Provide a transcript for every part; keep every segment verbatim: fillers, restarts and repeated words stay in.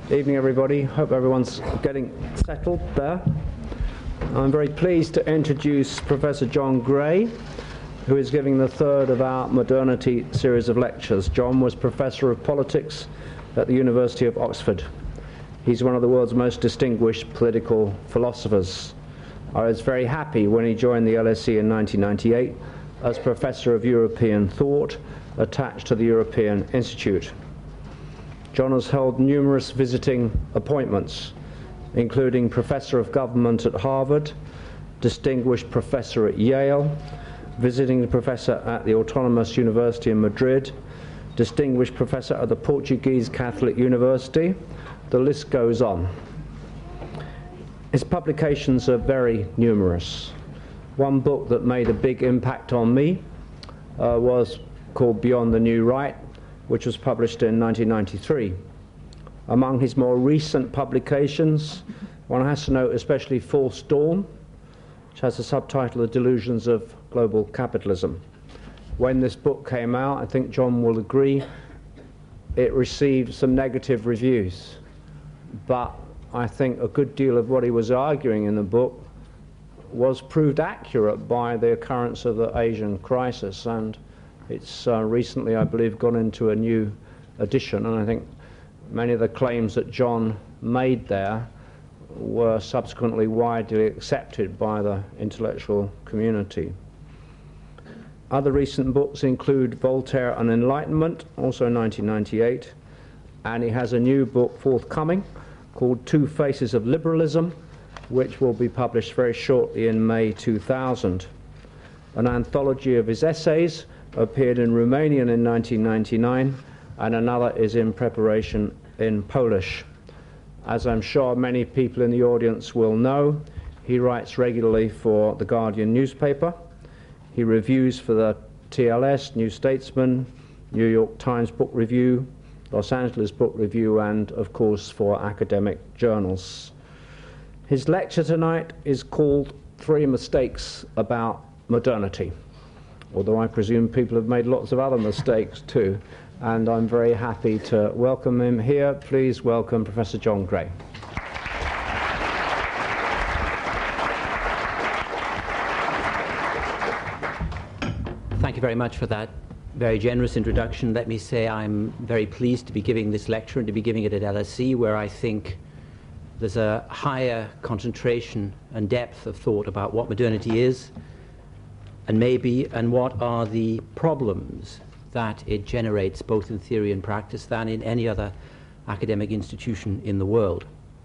Evening, everybody. Hope everyone's getting settled there. I'm very pleased to introduce Professor John Gray, who is giving the third of our Modernity series of lectures. John was Professor of Politics at the University of Oxford. He's one of the world's most distinguished political philosophers. I was very happy when he joined the L S E in nineteen ninety-eight as Professor of European Thought, attached to the European Institute. John has held numerous visiting appointments, including Professor of Government at Harvard, Distinguished Professor at Yale, Visiting Professor at the Autonomous University in Madrid, Distinguished Professor at the Portuguese Catholic University. The list goes on. His publications are very numerous. One book that made a big impact on me uh, was called Beyond the New Right, which was published in nineteen ninety-three. Among his more recent publications, one has to note especially False Dawn, which has the subtitle The Delusions of Global Capitalism. When this book came out, I think John will agree, it received some negative reviews. But I think a good deal of what he was arguing in the book was proved accurate by the occurrence of the Asian crisis, and it's uh, recently, I believe, gone into a new edition, and I think many of the claims that John made there were subsequently widely accepted by the intellectual community. Other recent books include Voltaire and Enlightenment, also nineteen ninety-eight, and he has a new book forthcoming called Two Faces of Liberalism, which will be published very shortly in May two thousand. An anthology of his essays appeared in Romanian in nineteen ninety-nine, and another is in preparation in Polish. As I'm sure many people in the audience will know, he writes regularly for The Guardian newspaper. He reviews for the T L S, New Statesman, New York Times Book Review, Los Angeles Book Review, and of course for academic journals. His lecture tonight is called Three Mistakes About Modernity, although I presume people have made lots of other mistakes too, and I'm very happy to welcome him here. Please welcome Professor John Gray. Thank you very much for that very generous introduction. Let me say I'm very pleased to be giving this lecture and to be giving it at L S E, where I think there's a higher concentration and depth of thought about what modernity is and maybe, and what are the problems that it generates both in theory and practice than in any other academic institution in the world.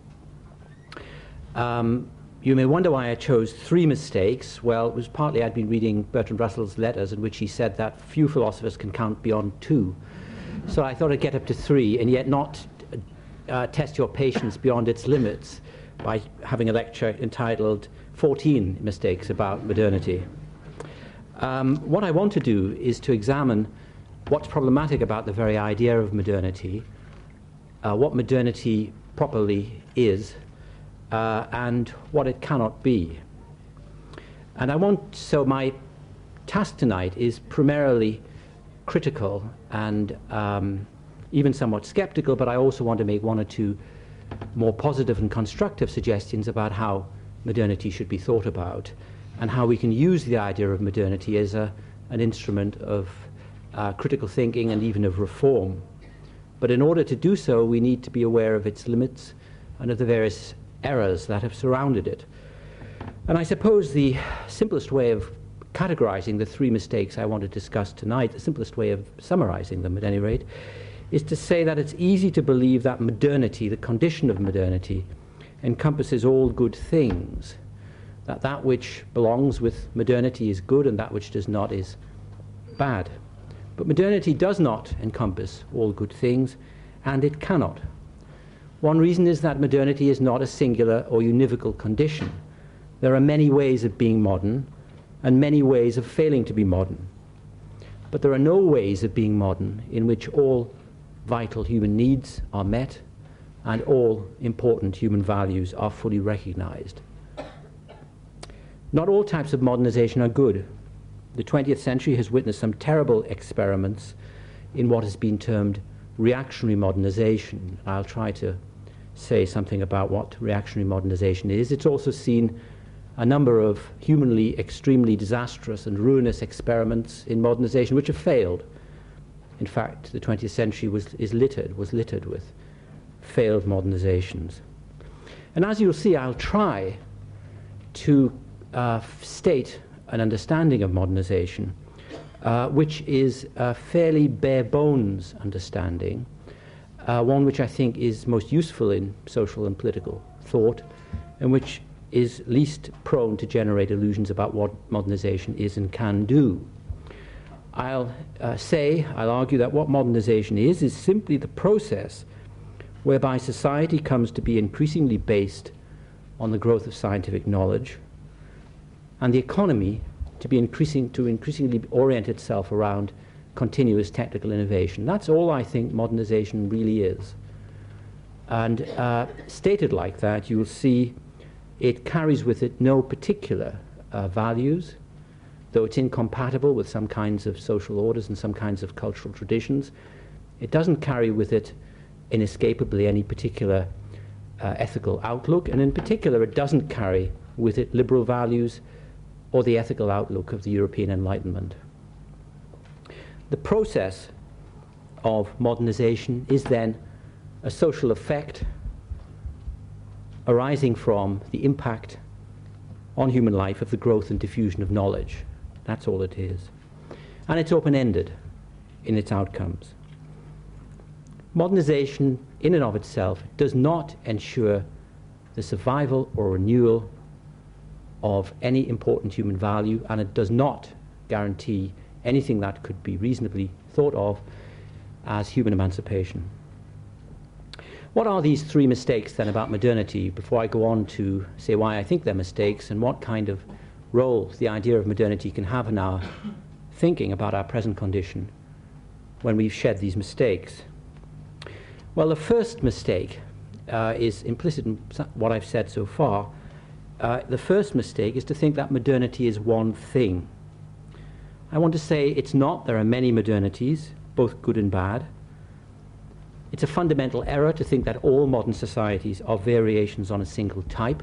Um, you may wonder why I chose three mistakes. Well, it was partly I'd been reading Bertrand Russell's letters in which he said that few philosophers can count beyond two. So I thought I'd get up to three and yet not uh, test your patience beyond its limits by having a lecture entitled fourteen Mistakes About Modernity. Um, what I want to do is to examine what's problematic about the very idea of modernity, uh, what modernity properly is, uh, and what it cannot be. And I want, so my task tonight is primarily critical and um, even somewhat skeptical, but I also want to make one or two more positive and constructive suggestions about how modernity should be thought about, and how we can use the idea of modernity as a, an instrument of uh, critical thinking and even of reform. But in order to do so, we need to be aware of its limits and of the various errors that have surrounded it. And I suppose the simplest way of categorizing the three mistakes I want to discuss tonight, the simplest way of summarizing them at any rate, is to say that it's easy to believe that modernity, the condition of modernity, encompasses all good things, that that which belongs with modernity is good and that which does not is bad. But modernity does not encompass all good things, and it cannot. One reason is that modernity is not a singular or univocal condition. There are many ways of being modern and many ways of failing to be modern. But there are no ways of being modern in which all vital human needs are met and all important human values are fully recognized. Not all types of modernization are good. The twentieth century has witnessed some terrible experiments in what has been termed reactionary modernization. I'll try to say something about what reactionary modernization is. It's also seen a number of humanly extremely disastrous and ruinous experiments in modernization which have failed. In fact, the twentieth century was, is littered, was littered with failed modernizations. And as you'll see, I'll try to uh, state an understanding of modernization uh, which is a fairly bare bones understanding, uh, one which I think is most useful in social and political thought, and which is least prone to generate illusions about what modernization is and can do. I'll uh, say, I'll argue that what modernization is, is simply the process whereby society comes to be increasingly based on the growth of scientific knowledge, and the economy to be increasing, to increasingly orient itself around continuous technical innovation. That's all I think modernization really is. And uh, stated like that, you'll see it carries with it no particular uh, values, though it's incompatible with some kinds of social orders and some kinds of cultural traditions. It doesn't carry with it inescapably any particular uh, ethical outlook, and in particular it doesn't carry with it liberal values or the ethical outlook of the European Enlightenment. The process of modernization is then a social effect arising from the impact on human life of the growth and diffusion of knowledge. That's all it is. And it's open-ended in its outcomes. Modernization, in and of itself, does not ensure the survival or renewal of any important human value, and it does not guarantee anything that could be reasonably thought of as human emancipation. What are these three mistakes then about modernity, before I go on to say why I think they're mistakes and what kind of role the idea of modernity can have in our thinking about our present condition when we've shed these mistakes? Well, the first mistake uh, is implicit in what I've said so far. Uh, the first mistake is to think that modernity is one thing. I want to say it's not. There are many modernities, both good and bad. It's a fundamental error to think that all modern societies are variations on a single type.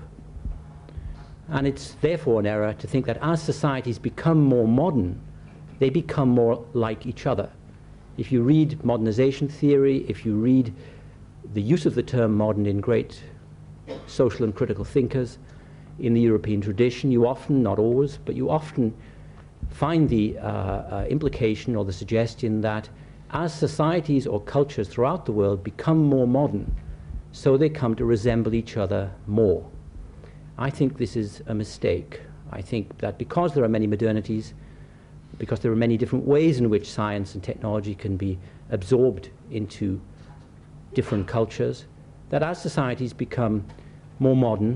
And it's therefore an error to think that as societies become more modern, they become more like each other. If you read modernization theory, if you read the use of the term modern in great social and critical thinkers in the European tradition, you often, not always, but you often find the uh, uh, implication or the suggestion that as societies or cultures throughout the world become more modern, so they come to resemble each other more. I think this is a mistake. I think that because there are many modernities, because there are many different ways in which science and technology can be absorbed into different cultures, that as societies become more modern,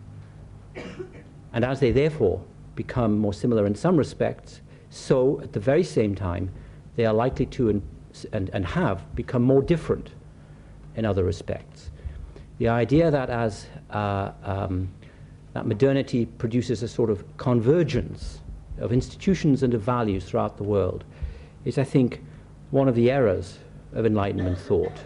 and as they therefore become more similar in some respects, so at the very same time they are likely to and, and, and have become more different in other respects. The idea that as uh, um, that modernity produces a sort of convergence of institutions and of values throughout the world is, I think, one of the errors of Enlightenment thought.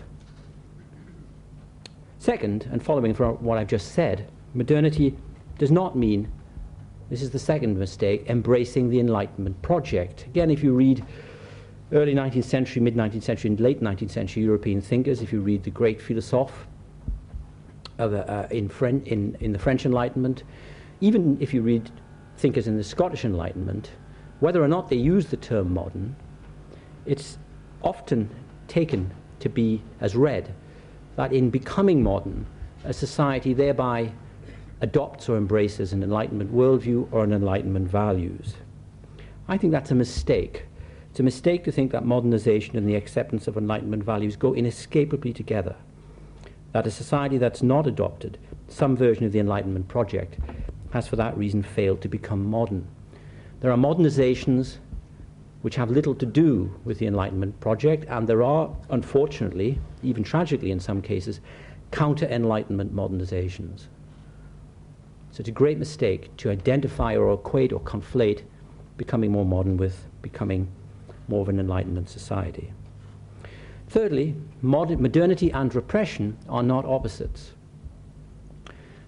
Second, and following from what I've just said, modernity does not mean, this is the second mistake, embracing the Enlightenment project. Again, if you read early nineteenth century, mid-nineteenth century, and late nineteenth century European thinkers, if you read the great philosophes of, uh, in, Fren- in, in the French Enlightenment, even if you read thinkers in the Scottish Enlightenment, whether or not they use the term modern, it's often taken to be as read that in becoming modern, a society thereby adopts or embraces an Enlightenment worldview or an Enlightenment values. I think that's a mistake. It's a mistake to think that modernization and the acceptance of Enlightenment values go inescapably together, that a society that's not adopted some version of the Enlightenment project has for that reason failed to become modern. There are modernizations which have little to do with the Enlightenment project, and there are, unfortunately, even tragically in some cases, counter-Enlightenment modernizations. So it's a great mistake to identify or equate or conflate becoming more modern with becoming more of an Enlightenment society. Thirdly, modern, modernity and repression are not opposites.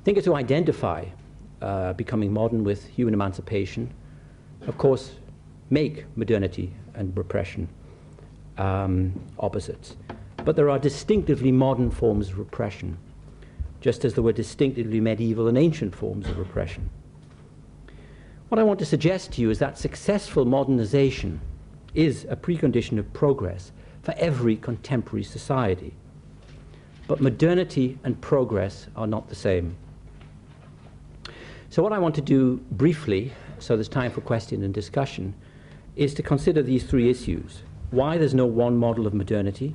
thinkers who identify uh, becoming modern with human emancipation, of course, make modernity and repression um, opposites. But there are distinctively modern forms of repression, just as there were distinctively medieval and ancient forms of repression. What I want to suggest to you is that successful modernization is a precondition of progress for every contemporary society. But modernity and progress are not the same. So what I want to do briefly, so there's time for question and discussion, is to consider these three issues. Why there's no one model of modernity,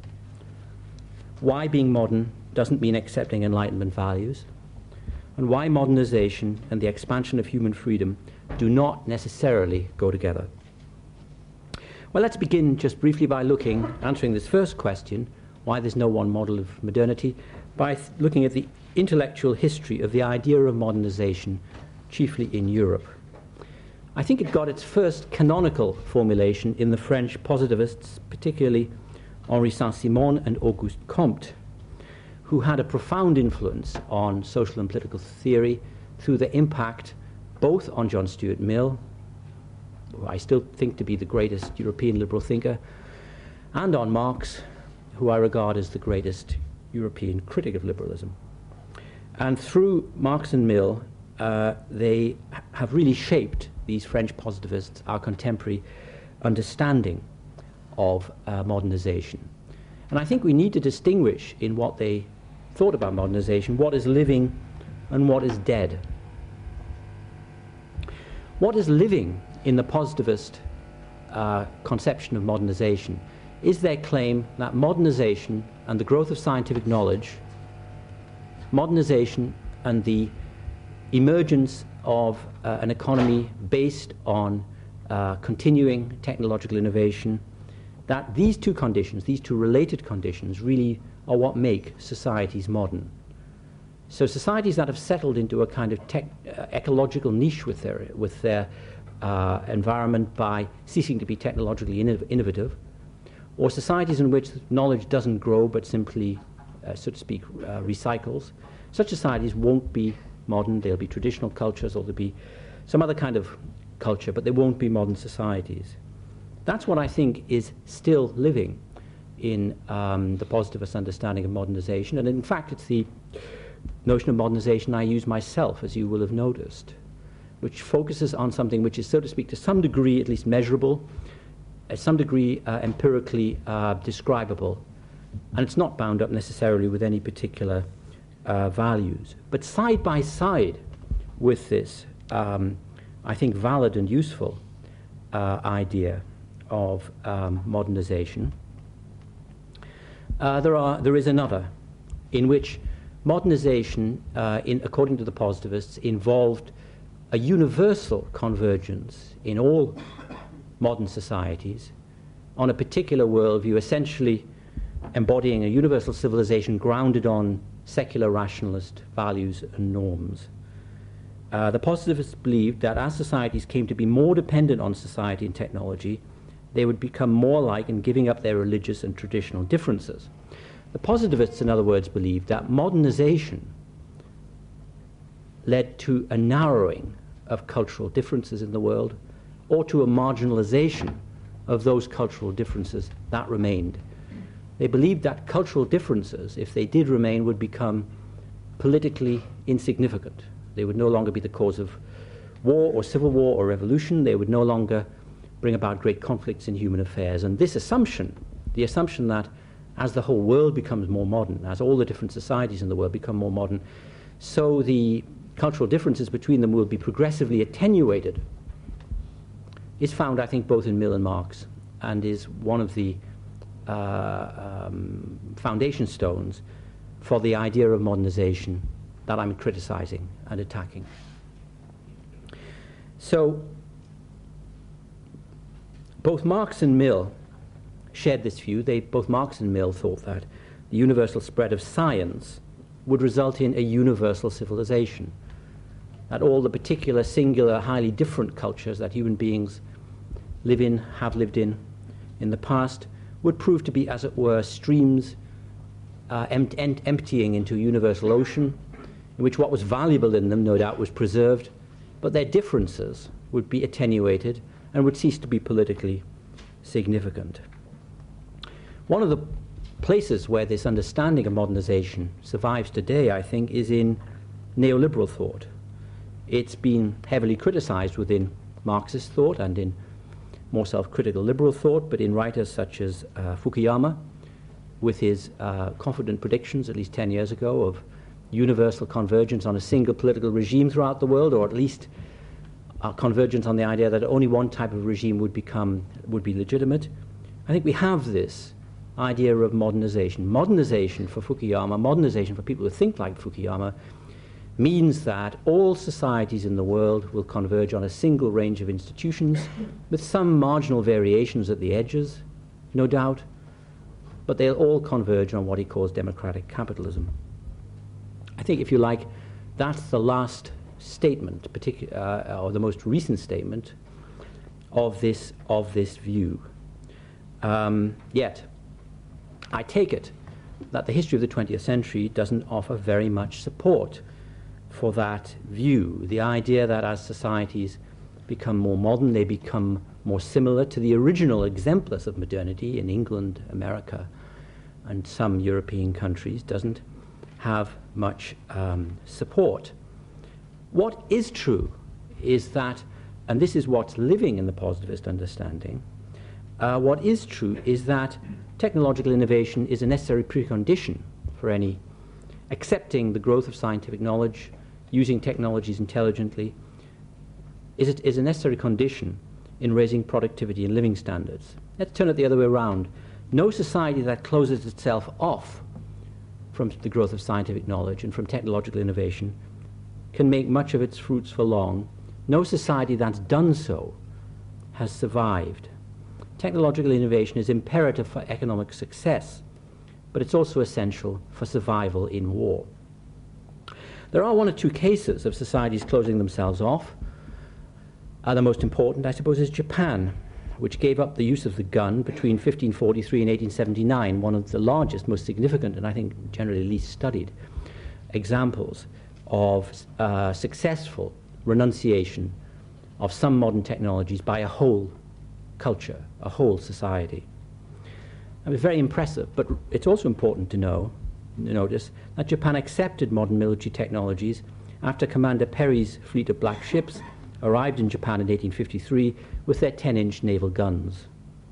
why being modern doesn't mean accepting Enlightenment values, and why modernization and the expansion of human freedom do not necessarily go together. Well, let's begin just briefly by looking, answering this first question, why there's no one model of modernity, by th- looking at the intellectual history of the idea of modernization, chiefly in Europe. I think it got its first canonical formulation in the French positivists, particularly Henri Saint-Simon and Auguste Comte, who had a profound influence on social and political theory through their impact both on John Stuart Mill, who I still think to be the greatest European liberal thinker, and on Marx, who I regard as the greatest European critic of liberalism. And through Marx and Mill, uh, they ha- have really shaped, these French positivists, our contemporary understanding of uh, modernization. And I think we need to distinguish in what they thought about modernization, what is living and what is dead. What is living in the positivist uh, conception of modernization is their claim that modernization and the growth of scientific knowledge, modernization and the emergence of uh, an economy based on uh, continuing technological innovation, that these two conditions, these two related conditions, really are what make societies modern. So societies that have settled into a kind of tech, uh, ecological niche with their, with their uh, environment by ceasing to be technologically inno- innovative, or societies in which knowledge doesn't grow but simply, uh, so to speak, uh, recycles, such societies won't be modern. They'll be traditional cultures, or they'll be some other kind of culture, but they won't be modern societies. That's what I think is still living in um, the positivist understanding of modernization, and in fact it's the notion of modernization I use myself, as you will have noticed, which focuses on something which is, so to speak, to some degree at least measurable, at some degree uh, empirically uh, describable, and it's not bound up necessarily with any particular uh, values. But side by side with this, um, I think, valid and useful uh, idea of um, modernization, uh, there are there is another, in which modernization, uh, in, according to the positivists, involved a universal convergence in all modern societies on a particular worldview, essentially embodying a universal civilization grounded on secular rationalist values and norms. Uh, the positivists believed that as societies came to be more dependent on society and technology, they would become more like and giving up their religious and traditional differences. The positivists, in other words, believed that modernization led to a narrowing of cultural differences in the world, or to a marginalization of those cultural differences that remained. They believed that cultural differences, if they did remain, would become politically insignificant. They would no longer be the cause of war or civil war or revolution. They would no longer bring about great conflicts in human affairs. And this assumption, the assumption that as the whole world becomes more modern, as all the different societies in the world become more modern, so the cultural differences between them will be progressively attenuated, is found, I think, both in Mill and Marx, and is one of the uh, um, foundation stones for the idea of modernization that I'm criticizing and attacking. So, both Marx and Mill shared this view. They, both Marx and Mill thought that the universal spread of science would result in a universal civilization, that all the particular, singular, highly different cultures that human beings live in, have lived in, in the past, would prove to be, as it were, streams uh, em- em- emptying into a universal ocean, in which what was valuable in them, no doubt, was preserved, but their differences would be attenuated and would cease to be politically significant. One of the places where this understanding of modernization survives today, I think, is in neoliberal thought. It's been heavily criticized within Marxist thought and in more self-critical liberal thought, but in writers such as uh, Fukuyama, with his uh, confident predictions at least ten years ago of universal convergence on a single political regime throughout the world, or at least uh, convergence on the idea that only one type of regime would become, would be legitimate. I think we have this idea of modernization. Modernization for Fukuyama, modernization for people who think like Fukuyama, means that all societies in the world will converge on a single range of institutions with some marginal variations at the edges, no doubt, but they'll all converge on what he calls democratic capitalism. I think, if you like, that's the last statement, particu- uh, or the most recent statement of this, of this view. Um, yet, I take it that the history of the twentieth century doesn't offer very much support for that view. The idea that as societies become more modern, they become more similar to the original exemplars of modernity in England, America, and some European countries doesn't have much um, support. What is true is that, and this is what's living in the positivist understanding, uh, what is true is that technological innovation is a necessary precondition for any accepting the growth of scientific knowledge, using technologies intelligently, is, it, is a necessary condition in raising productivity and living standards. Let's turn it the other way around. No society that closes itself off from the growth of scientific knowledge and from technological innovation can make much of its fruits for long. No society that's done so has survived. Technological innovation is imperative for economic success, but it's also essential for survival in war. There are one or two cases of societies closing themselves off. Uh, the most important, I suppose, is Japan, which gave up the use of the gun between fifteen forty-three and eighteen seventy-nine, one of the largest, most significant, and I think generally least studied examples of uh, successful renunciation of some modern technologies by a whole culture, a whole society. It was very impressive, but it's also important to know, notice, that Japan accepted modern military technologies after Commander Perry's fleet of black ships arrived in Japan in eighteen fifty-three with their ten-inch naval guns.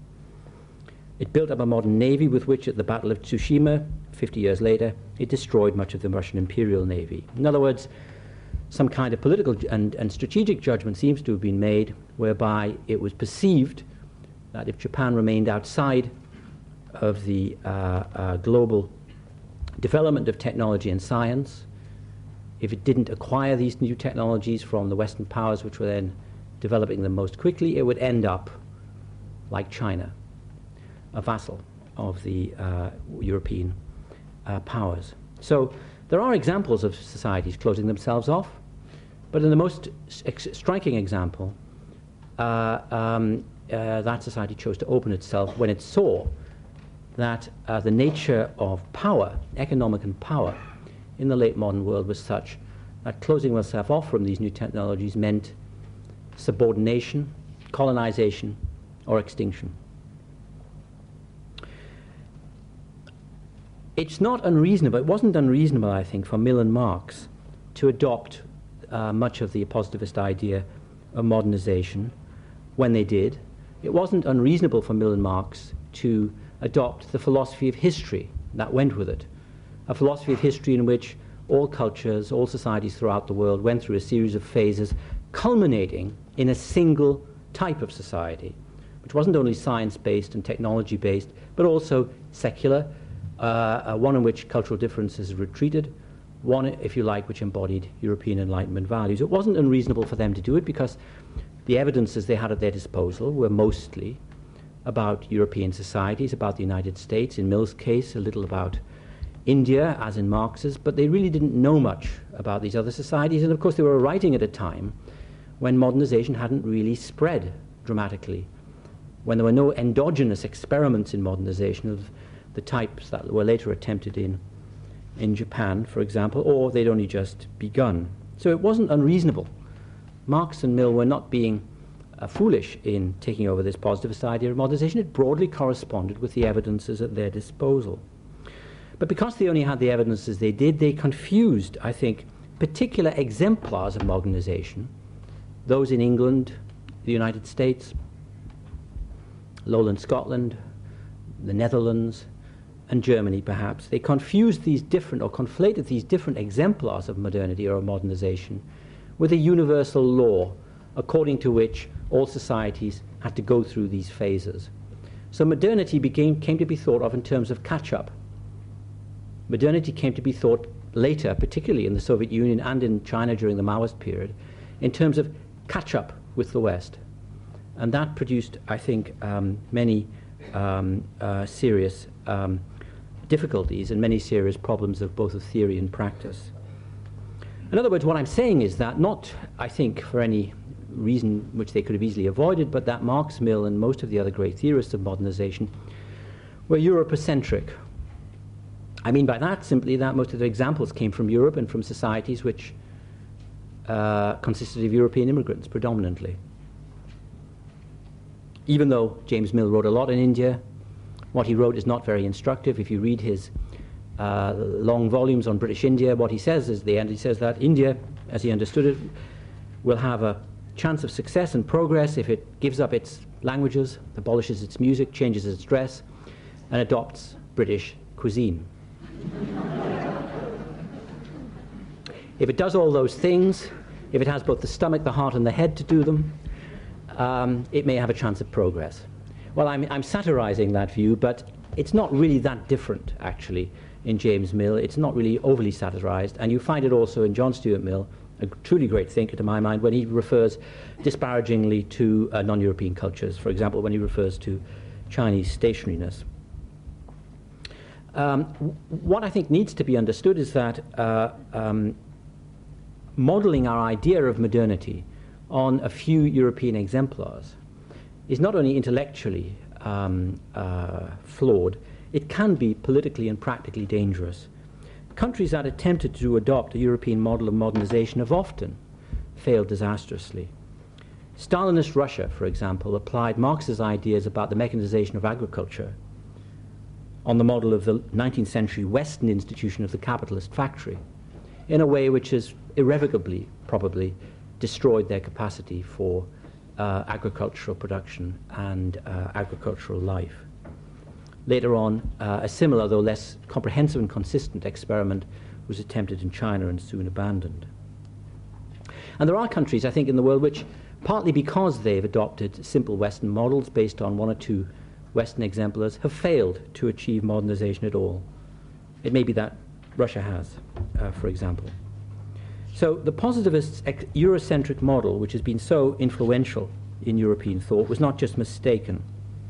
It built up a modern navy with which, at the Battle of Tsushima, fifty years later, it destroyed much of the Russian Imperial Navy. In other words, some kind of political and, and strategic judgment seems to have been made whereby it was perceived that if Japan remained outside of the uh, uh, global development of technology and science, if it didn't acquire these new technologies from the Western powers which were then developing them most quickly, it would end up like China, a vassal of the uh, European uh, powers. So there are examples of societies closing themselves off, but in the most ex- striking example, uh, um, uh, that society chose to open itself when it saw that uh, the nature of power, economic and power, in the late modern world was such that closing oneself off from these new technologies meant subordination, colonization, or extinction. It's not unreasonable, it wasn't unreasonable, I think, for Mill and Marx to adopt uh, much of the positivist idea of modernization when they did. It wasn't unreasonable for Mill and Marx to adopt the philosophy of history that went with it, a philosophy of history in which all cultures, all societies throughout the world went through a series of phases culminating in a single type of society, which wasn't only science-based and technology-based, but also secular, uh, uh, one in which cultural differences retreated, one, if you like, which embodied European Enlightenment values. It wasn't unreasonable for them to do it because the evidences they had at their disposal were mostly about European societies, about the United States, in Mill's case, a little about India, as in Marx's, but they really didn't know much about these other societies, and of course they were writing at a time when modernization hadn't really spread dramatically, when there were no endogenous experiments in modernization of the types that were later attempted in in Japan, for example, or they'd only just begun. So it wasn't unreasonable. Marx and Mill were not being uh, foolish in taking over this positivist idea of modernization. It broadly corresponded with the evidences at their disposal. But because they only had the evidences they did, they confused, I think, particular exemplars of modernization, those in England, the United States, lowland Scotland, the Netherlands, and Germany, perhaps. They confused these different, or conflated these different exemplars of modernity or of modernization with a universal law according to which all societies had to go through these phases. So modernity became, came to be thought of in terms of catch-up. Modernity came to be thought later, particularly in the Soviet Union and in China during the Maoist period, in terms of catch-up with the West. And that produced, I think, um, many um, uh, serious um, difficulties and many serious problems of both of theory and practice. In other words, what I'm saying is that, not, I think, for any reason which they could have easily avoided, but that Marx, Mill, and most of the other great theorists of modernization were Europocentric. I mean by that simply that most of their examples came from Europe and from societies which uh, consisted of European immigrants predominantly. Even though James Mill wrote a lot in India, what he wrote is not very instructive. If you read his uh, long volumes on British India, what he says is the end. He says that India, as he understood it, will have a chance of success and progress if it gives up its languages, abolishes its music, changes its dress, and adopts British cuisine. If it does all those things, if it has both the stomach, the heart, and the head to do them, um, it may have a chance of progress. Well, I'm, I'm satirizing that view, but it's not really that different, actually, in James Mill. It's not really overly satirized, and you find it also in John Stuart Mill, a truly great thinker to my mind, when he refers disparagingly to uh, non-European cultures, for example, when he refers to Chinese stationariness. Um, what I think needs to be understood is that uh, um, modeling our idea of modernity on a few European exemplars is not only intellectually um, uh, flawed, it can be politically and practically dangerous. Countries that attempted to adopt a European model of modernization have often failed disastrously. Stalinist Russia, for example, applied Marx's ideas about the mechanization of agriculture on the model of the nineteenth century Western institution of the capitalist factory, in a way which has irrevocably, probably, destroyed their capacity for uh, agricultural production and uh, agricultural life. Later on, uh, a similar, though less comprehensive and consistent experiment was attempted in China and soon abandoned. And there are countries, I think, in the world which, partly because they've adopted simple Western models based on one or two Western exemplars, have failed to achieve modernization at all. It may be that Russia has, uh, for example. So the positivist Eurocentric model, which has been so influential in European thought, was not just mistaken.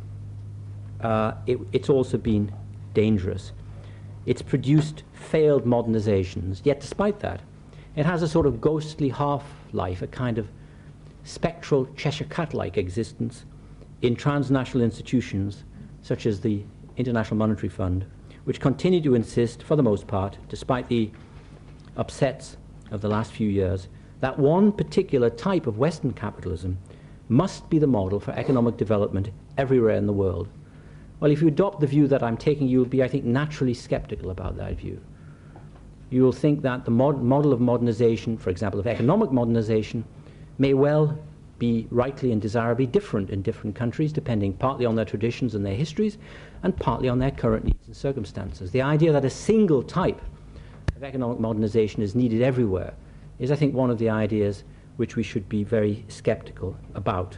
Uh, it, it's also been dangerous. It's produced failed modernizations, yet despite that, it has a sort of ghostly half-life, a kind of spectral Cheshire Cat-like existence in transnational institutions such as the International Monetary Fund, which continue to insist, for the most part, despite the upsets of the last few years, that one particular type of Western capitalism must be the model for economic development everywhere in the world. Well, if you adopt the view that I'm taking, you'll be, I think, naturally skeptical about that view. You will think that the mod model of modernization, for example, of economic modernization, may well be rightly and desirably different in different countries, depending partly on their traditions and their histories, and partly on their current needs and circumstances. The idea that a single type of economic modernization is needed everywhere is, I think, one of the ideas which we should be very skeptical about.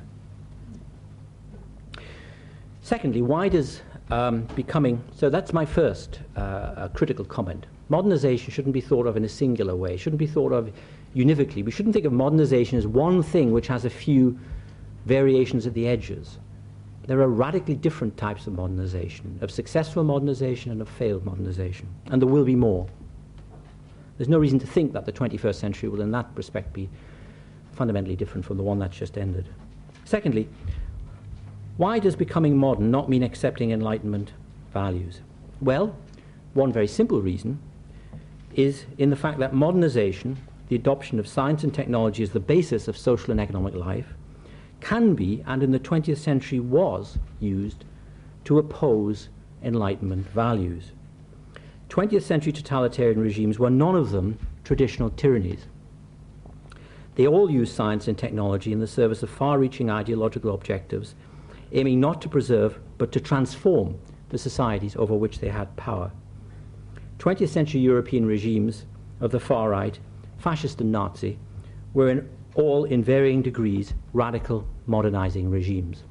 Secondly, why does um, becoming, so that's my first uh, critical comment. Modernization shouldn't be thought of in a singular way, shouldn't be thought of univocally. We shouldn't think of modernization as one thing which has a few variations at the edges. There are radically different types of modernization, of successful modernization and of failed modernization, and there will be more. There's no reason to think that the twenty-first century will in that respect be fundamentally different from the one that's just ended. Secondly, why does becoming modern not mean accepting Enlightenment values? Well, one very simple reason. is in the fact that modernization, the adoption of science and technology as the basis of social and economic life, can be, and in the twentieth century was, used to oppose Enlightenment values. twentieth century totalitarian regimes were none of them traditional tyrannies. They all used science and technology in the service of far-reaching ideological objectives, aiming not to preserve but to transform the societies over which they had power. twentieth century European regimes of the far right, fascist and Nazi, were in all in varying degrees radical modernizing regimes.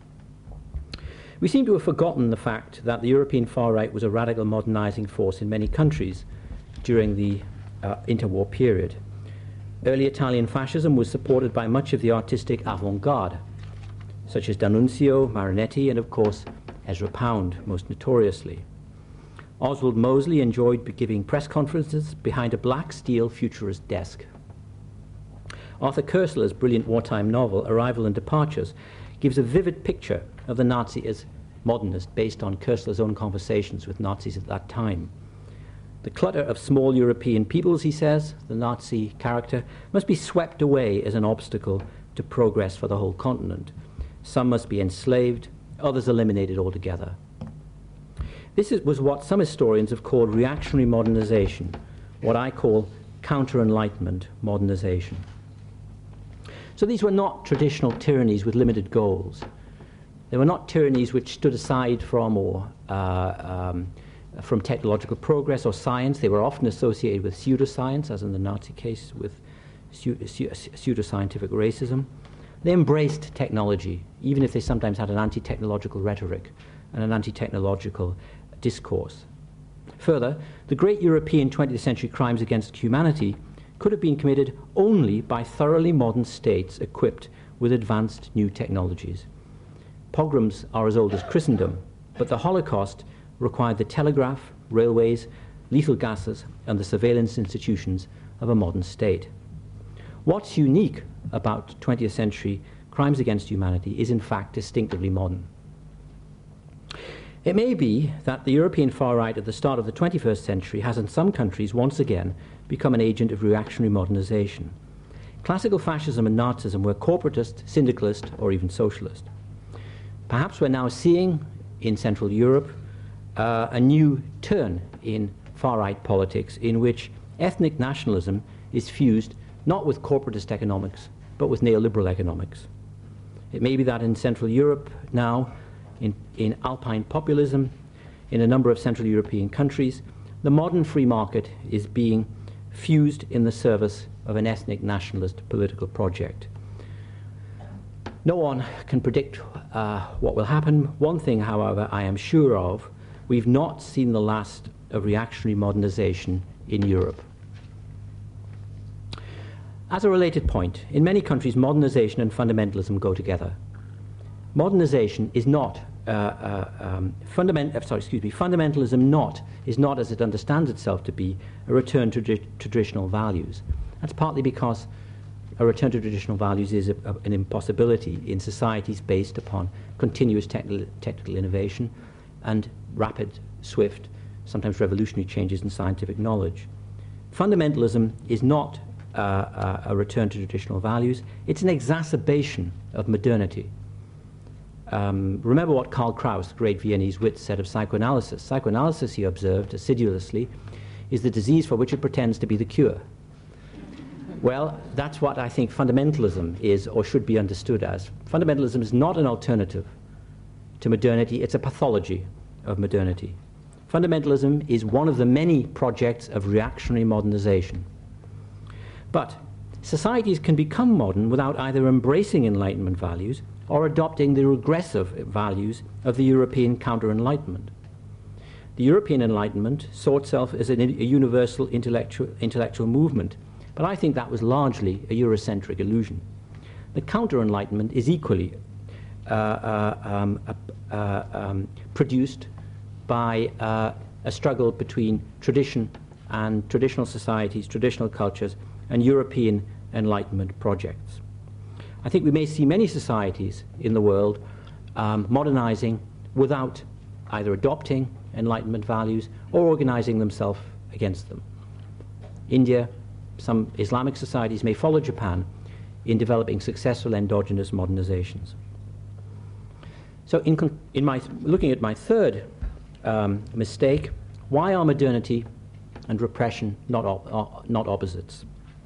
We seem to have forgotten the fact that the European far right was a radical modernizing force in many countries during the uh, interwar period. Early Italian fascism was supported by much of the artistic avant-garde, such as D'Annunzio, Marinetti, and of course Ezra Pound, most notoriously. Oswald Mosley enjoyed giving press conferences behind a black steel futurist desk. Arthur Koestler's brilliant wartime novel, Arrival and Departures, gives a vivid picture of the Nazi as modernist based on Koestler's own conversations with Nazis at that time. The clutter of small European peoples, he says, the Nazi character, must be swept away as an obstacle to progress for the whole continent. Some must be enslaved, others eliminated altogether. This is, was what some historians have called reactionary modernization, what I call counter-enlightenment modernization. So these were not traditional tyrannies with limited goals. They were not tyrannies which stood aside from or uh, um, from technological progress or science. They were often associated with pseudoscience, as in the Nazi case with pseudoscientific racism. They embraced technology, even if they sometimes had an anti-technological rhetoric and an anti-technological discourse. Further, the great European twentieth century crimes against humanity could have been committed only by thoroughly modern states equipped with advanced new technologies. Pogroms are as old as Christendom, but the Holocaust required the telegraph, railways, lethal gases, and the surveillance institutions of a modern state. What's unique about twentieth century crimes against humanity is in fact distinctively modern. It may be that the European far right at the start of the twenty-first century has in some countries once again become an agent of reactionary modernization. Classical fascism and Nazism were corporatist, syndicalist, or even socialist. Perhaps we're now seeing in Central Europe uh, a new turn in far-right politics in which ethnic nationalism is fused not with corporatist economics, but with neoliberal economics. It may be that in Central Europe now, in, in Alpine populism, in a number of Central European countries, the modern free market is being fused in the service of an ethnic nationalist political project. No one can predict uh, what will happen. One thing, however, I am sure of, we've not seen the last of reactionary modernization in Europe. As a related point, in many countries, modernization and fundamentalism go together. Modernization is not, uh, uh, um, fundament, uh, sorry, excuse me, fundamentalism not, is not, as it understands itself to be, a return to tra traditional values. That's partly because a return to traditional values is a, a, an impossibility in societies based upon continuous technical, technical innovation and rapid, swift, sometimes revolutionary changes in scientific knowledge. Fundamentalism is not uh, uh, a return to traditional values, it's an exacerbation of modernity. Um, remember what Karl Kraus, the great Viennese wit, said of psychoanalysis. Psychoanalysis, he observed assiduously, is the disease for which it pretends to be the cure. Well, that's what I think fundamentalism is, or should be understood as. Fundamentalism is not an alternative to modernity, it's a pathology of modernity. Fundamentalism is one of the many projects of reactionary modernization. But societies can become modern without either embracing Enlightenment values or adopting the regressive values of the European counter-Enlightenment. The European Enlightenment saw itself as an, a universal intellectual, intellectual movement, but I think that was largely a Eurocentric illusion. The counter-Enlightenment is equally uh, uh, um, uh, um, produced by uh, a struggle between tradition and traditional societies, traditional cultures, and European Enlightenment projects. I think we may see many societies in the world um, modernizing without either adopting Enlightenment values or organizing themselves against them. India, some Islamic societies may follow Japan in developing successful endogenous modernizations. So in, con in my looking at my third um, mistake, why are modernity and repression not, op uh, not opposites?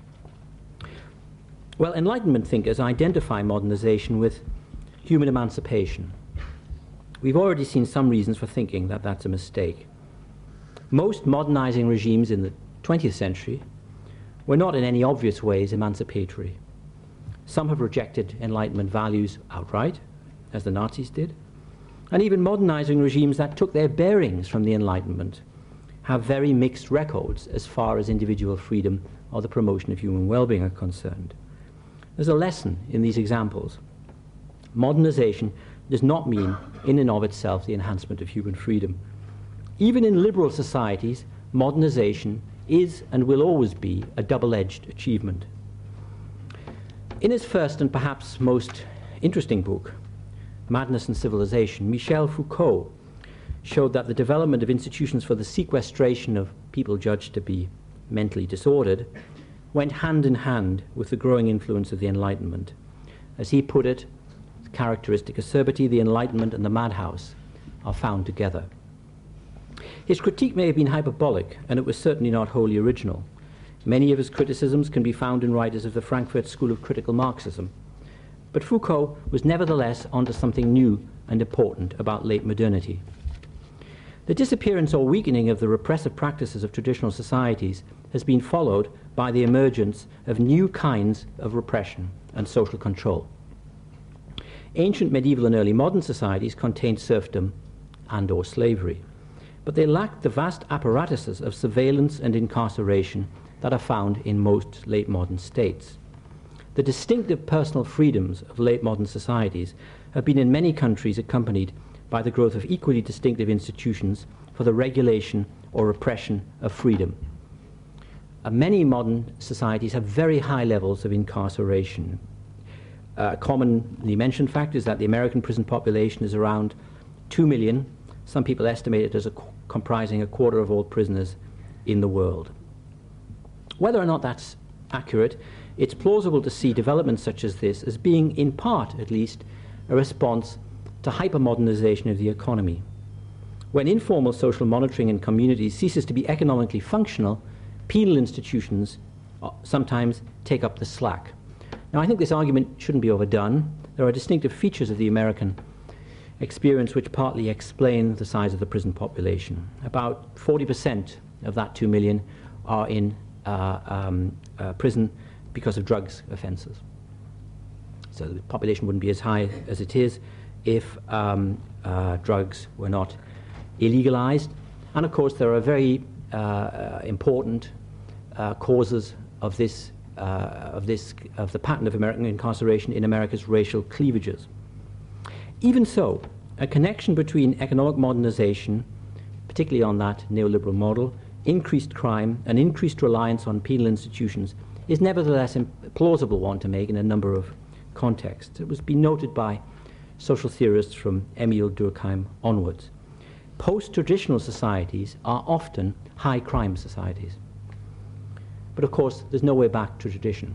Well, Enlightenment thinkers identify modernization with human emancipation. We've already seen some reasons for thinking that that's a mistake. Most modernizing regimes in the twentieth century were not in any obvious ways emancipatory. Some have rejected Enlightenment values outright, as the Nazis did, and even modernizing regimes that took their bearings from the Enlightenment have very mixed records as far as individual freedom or the promotion of human well-being are concerned. There's a lesson in these examples. Modernization does not mean, in and of itself, the enhancement of human freedom. Even in liberal societies, modernization is and will always be a double-edged achievement. In his first and perhaps most interesting book, Madness and Civilization, Michel Foucault showed that the development of institutions for the sequestration of people judged to be mentally disordered went hand in hand with the growing influence of the Enlightenment. As he put it, the characteristic acerbity, the Enlightenment, and the madhouse are found together. His critique may have been hyperbolic, and it was certainly not wholly original. Many of his criticisms can be found in writers of the Frankfurt School of Critical Marxism. But Foucault was nevertheless onto something new and important about late modernity. The disappearance or weakening of the repressive practices of traditional societies has been followed by the emergence of new kinds of repression and social control. Ancient medieval and early modern societies contained serfdom and or slavery, but they lacked the vast apparatuses of surveillance and incarceration that are found in most late modern states. The distinctive personal freedoms of late modern societies have been in many countries accompanied by the growth of equally distinctive institutions for the regulation or repression of freedom. Uh, many modern societies have very high levels of incarceration. A uh, commonly mentioned fact is that the American prison population is around two million. Some people estimate it as a qu comprising a quarter of all prisoners in the world. Whether or not that's accurate, it's plausible to see developments such as this as being, in part at least, a response to hypermodernization of the economy. When informal social monitoring in communities ceases to be economically functional, penal institutions sometimes take up the slack. Now, I think this argument shouldn't be overdone. There are distinctive features of the American experience which partly explain the size of the prison population. About forty percent of that two million are in uh, um, uh, prison because of drugs offenses. So the population wouldn't be as high as it is if um, uh, drugs were not illegalized. And of course, there are very uh, uh, important uh, causes of this, uh, of this, of the pattern of American incarceration in America's racial cleavages. Even so, a connection between economic modernization, particularly on that neoliberal model, increased crime, and increased reliance on penal institutions is nevertheless a plausible one to make in a number of contexts. It was been noted by social theorists from Emile Durkheim onwards. Post-traditional societies are often high crime societies. But of course, there's no way back to tradition.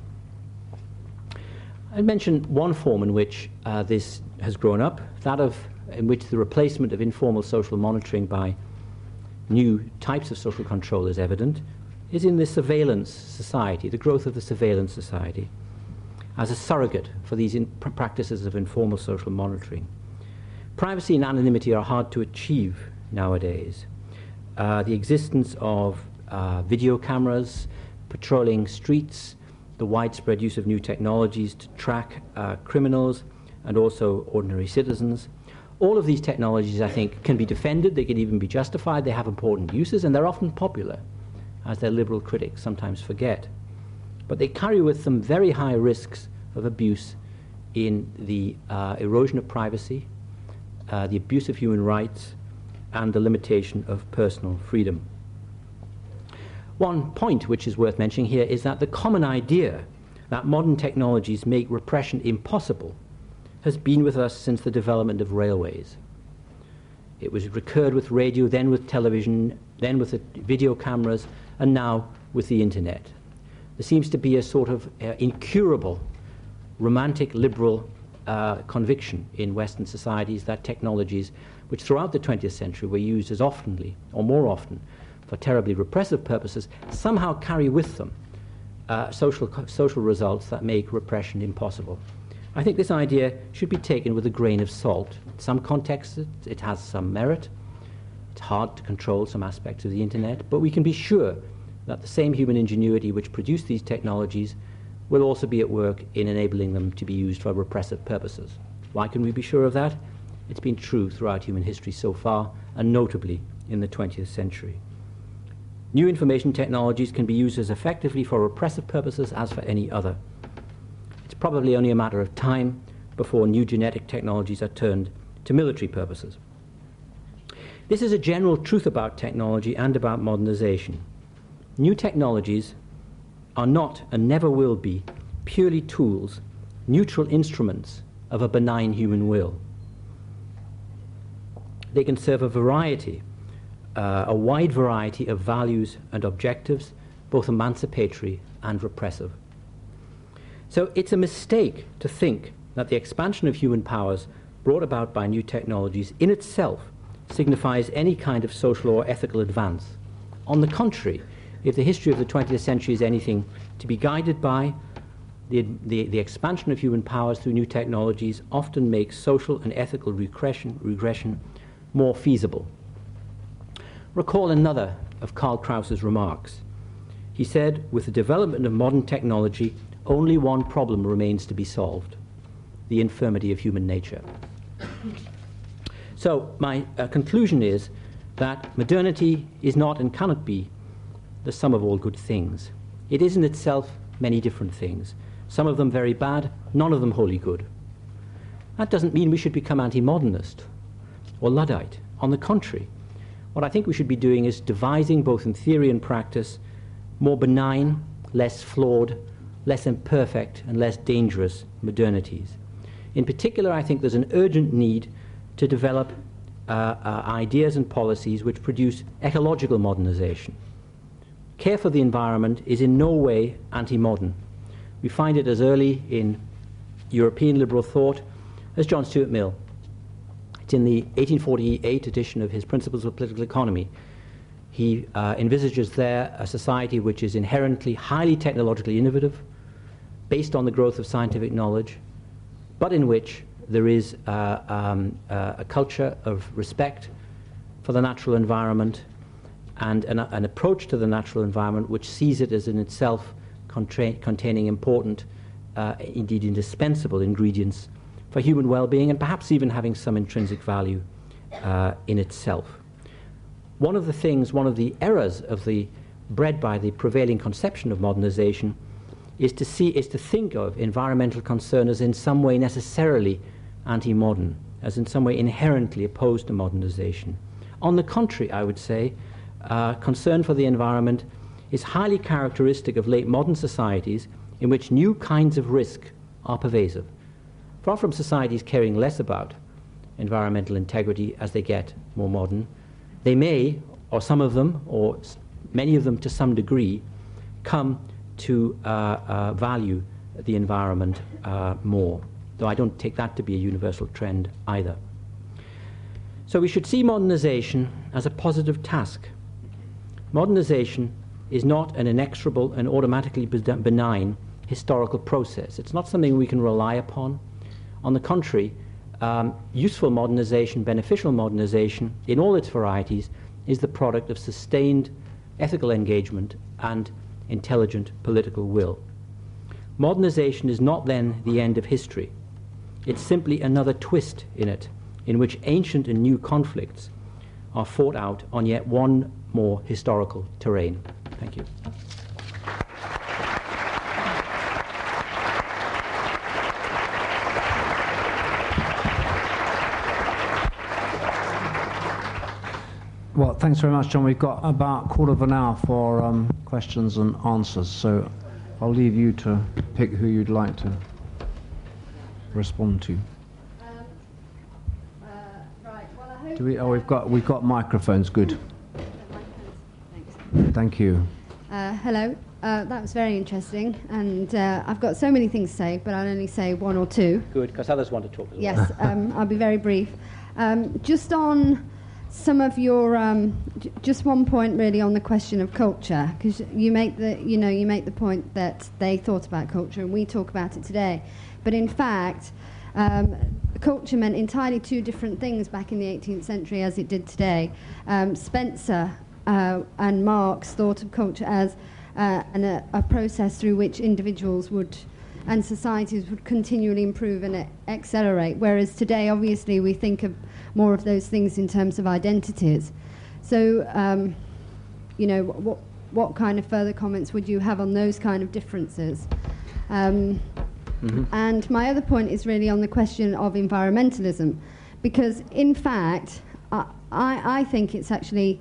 I mentioned one form in which uh, this has grown up, that of in which the replacement of informal social monitoring by new types of social control is evident, is in the surveillance society, the growth of the surveillance society, as a surrogate for these in pr practices of informal social monitoring. Privacy and anonymity are hard to achieve nowadays. Uh, the existence of uh, video cameras patrolling streets, the widespread use of new technologies to track uh, criminals and also ordinary citizens. All of these technologies, I think, can be defended, they can even be justified, they have important uses, and they're often popular, as their liberal critics sometimes forget. But they carry with them very high risks of abuse in the uh, erosion of privacy, uh, the abuse of human rights, and the limitation of personal freedom. One point which is worth mentioning here is that the common idea that modern technologies make repression impossible has been with us since the development of railways. It was recurred with radio, then with television, then with the video cameras, and now with the internet. There seems to be a sort of uh, incurable, romantic, liberal uh, conviction in Western societies that technologies, which throughout the twentieth century were used as oftenly, or more often, for terribly repressive purposes, somehow carry with them uh, social, social results that make repression impossible. I think this idea should be taken with a grain of salt. In some contexts, it, it has some merit. It's hard to control some aspects of the internet, but we can be sure that the same human ingenuity which produced these technologies will also be at work in enabling them to be used for repressive purposes. Why can we be sure of that? It's been true throughout human history so far, and notably in the twentieth century. New information technologies can be used as effectively for repressive purposes as for any other. It's probably only a matter of time before new genetic technologies are turned to military purposes. This is a general truth about technology and about modernization. New technologies are not and never will be purely tools, neutral instruments of a benign human will. They can serve a variety, uh, a wide variety of values and objectives, both emancipatory and repressive. So it's a mistake to think that the expansion of human powers brought about by new technologies in itself signifies any kind of social or ethical advance. On the contrary, if the history of the twentieth century is anything to be guided by, the, the, the expansion of human powers through new technologies often makes social and ethical regression, regression more feasible. Recall another of Karl Kraus's remarks. He said, with the development of modern technology, only one problem remains to be solved: the infirmity of human nature. So my uh, conclusion is that modernity is not and cannot be the sum of all good things. It is in itself many different things, some of them very bad, none of them wholly good. That doesn't mean we should become anti-modernist or Luddite. On the contrary, what I think we should be doing is devising, both in theory and practice, more benign, less flawed, less imperfect, and less dangerous modernities. In particular, I think there's an urgent need to develop uh, uh, ideas and policies which produce ecological modernization. Care for the environment is in no way anti-modern. We find it as early in European liberal thought as John Stuart Mill. It's in the eighteen forty-eight edition of his Principles of Political Economy. He uh, envisages there a society which is inherently highly technologically innovative, based on the growth of scientific knowledge, but in which there is uh, um, uh, a culture of respect for the natural environment and an, an approach to the natural environment which sees it as in itself contra- containing important, uh, indeed indispensable ingredients for human well-being, and perhaps even having some intrinsic value uh, in itself. One of the things, one of the errors of the bred by the prevailing conception of modernization is to see, is to think of environmental concern as in some way necessarily anti-modern, as in some way inherently opposed to modernization. On the contrary, I would say, uh, concern for the environment is highly characteristic of late modern societies in which new kinds of risk are pervasive. Far from societies caring less about environmental integrity as they get more modern, they may, or some of them, or many of them to some degree, come to uh, uh, value the environment uh, more, though I don't take that to be a universal trend either. So we should see modernization as a positive task. Modernization is not an inexorable and automatically benign historical process. It's not something we can rely upon. On the contrary, um, useful modernization, beneficial modernization, in all its varieties, is the product of sustained ethical engagement and intelligent political will. Modernization is not then the end of history. It's simply another twist in it, in which ancient and new conflicts are fought out on yet one more historical terrain. Thank you. Well, thanks very much, John. We've got about a quarter of an hour for um, questions and answers, so I'll leave you to pick who you'd like to respond to. Um, uh, right. Well, I hope Do we? Oh, we've got we've got microphones. Good. Thanks. Thank you. Uh, hello. Uh, that was very interesting, and uh, I've got so many things to say, but I'll only say one or two. Good, because others want to talk as well. Yes, um, I'll be very brief. Um, just on some of your, um, j- just one point really on the question of culture, because you make the, you know, you make the point that they thought about culture, and we talk about it today, but in fact, um, culture meant entirely two different things back in the eighteenth century as it did today. Um, Spencer uh, and Marx thought of culture as uh, an, a, a process through which individuals would and societies would continually improve and e- accelerate, whereas today, obviously, we think of more of those things in terms of identities. So, um, you know, what what kind of further comments would you have on those kind of differences? Um, mm-hmm. And my other point is really on the question of environmentalism, because, in fact, I, I, I think it's actually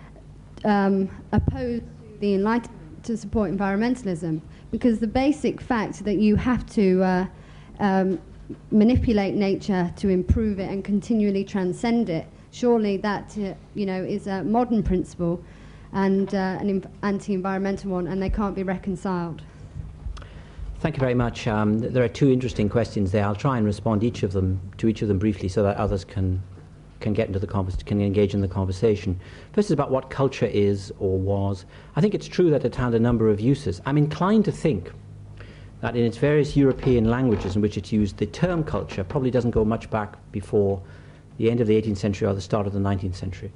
um, opposed to the Enlightenment to support environmentalism, because the basic fact that you have to uh, um, manipulate nature to improve it and continually transcend it, surely that uh, you know is a modern principle and uh, an inv- anti-environmental one, and they can't be reconciled. Thank you very much. Um, th- there are two interesting questions there. I'll try and respond each of them to each of them briefly, so that others can can get into the convers- can engage in the conversation. First is about what culture is or was. I think it's true that it had a number of uses. I'm inclined to think that in its various European languages in which it's used, the term culture probably doesn't go much back before the end of the eighteenth century or the start of the nineteenth century.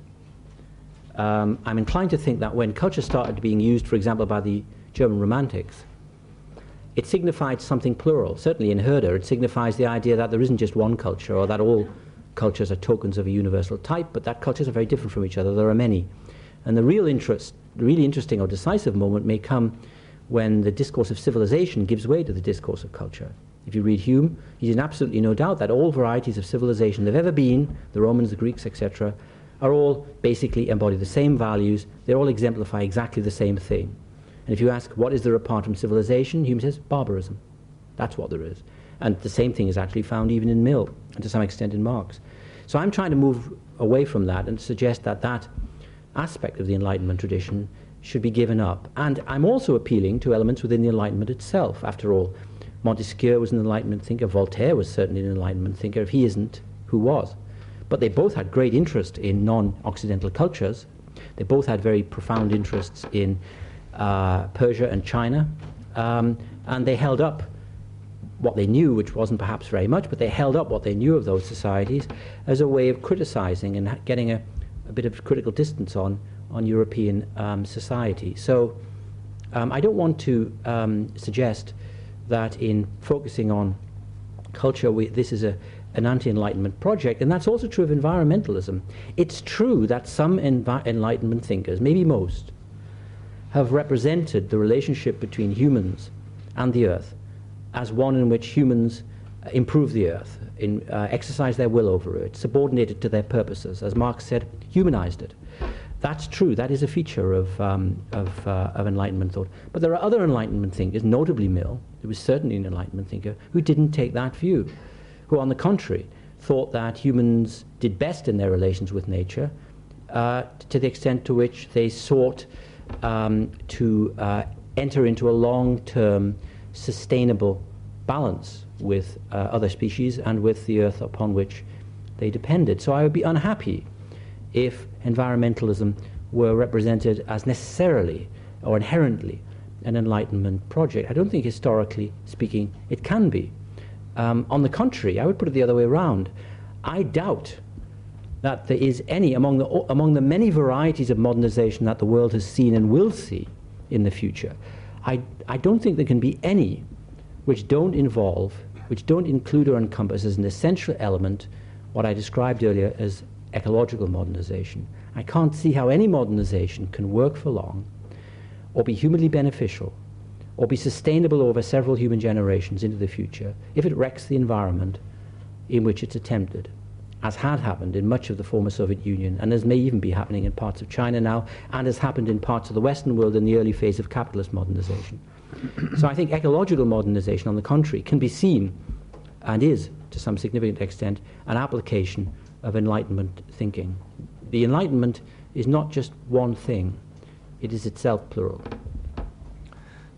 Um, I'm inclined to think that when culture started being used, for example, by the German Romantics, it signified something plural. Certainly in Herder, it signifies the idea that there isn't just one culture, or that all cultures are tokens of a universal type, but that cultures are very different from each other. There are many. And the real interest, the really interesting or decisive moment may come when the discourse of civilization gives way to the discourse of culture. If you read Hume, he's in absolutely no doubt that all varieties of civilization there have ever been, the Romans, the Greeks, et cetera, are all basically embody the same values. They all exemplify exactly the same thing. And if you ask, what is there apart from civilization? Hume says, barbarism. That's what there is. And the same thing is actually found even in Mill, and to some extent in Marx. So I'm trying to move away from that and suggest that that aspect of the Enlightenment tradition should be given up. And I'm also appealing to elements within the Enlightenment itself. After all, Montesquieu was an Enlightenment thinker. Voltaire was certainly an Enlightenment thinker. If he isn't, who was? But they both had great interest in non-Occidental cultures. They both had very profound interests in uh, Persia and China. Um, and they held up what they knew, which wasn't perhaps very much, but they held up what they knew of those societies as a way of criticizing and ha- getting a, a bit of critical distance on, on European um, society. So um, I don't want to um, suggest that in focusing on culture, we, this is a, an anti-Enlightenment project, and that's also true of environmentalism. It's true that some envi- Enlightenment thinkers, maybe most, have represented the relationship between humans and the earth as one in which humans uh, improve the earth, in, uh, exercise their will over it, subordinate it to their purposes, as Marx said, humanized it. That's true. That is a feature of, um, of, uh, of Enlightenment thought. But there are other Enlightenment thinkers, notably Mill, who was certainly an Enlightenment thinker, who didn't take that view, who, on the contrary, thought that humans did best in their relations with nature uh, to the extent to which they sought um, to uh, enter into a long-term sustainable balance with uh, other species and with the earth upon which they depended. So I would be unhappy if environmentalism were represented as necessarily or inherently an Enlightenment project. I don't think, historically speaking, it can be. Um, on the contrary, I would put it the other way around. I doubt that there is any, among the, among the many varieties of modernization that the world has seen and will see in the future, I, I don't think there can be any which don't involve, which don't include or encompass as an essential element what I described earlier as ecological modernization. I can't see how any modernization can work for long, or be humanly beneficial, or be sustainable over several human generations into the future if it wrecks the environment in which it's attempted, as had happened in much of the former Soviet Union, and as may even be happening in parts of China now, and has happened in parts of the Western world in the early phase of capitalist modernization. So I think ecological modernization, on the contrary, can be seen, and is, to some significant extent, an application of Enlightenment thinking. The Enlightenment is not just one thing, it is itself plural.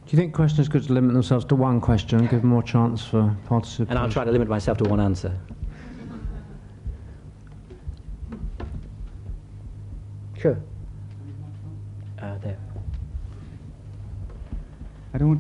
Do you think questioners could limit themselves to one question and give more chance for participation? And I'll try to limit myself to one answer. Sure. Uh, there. I don't.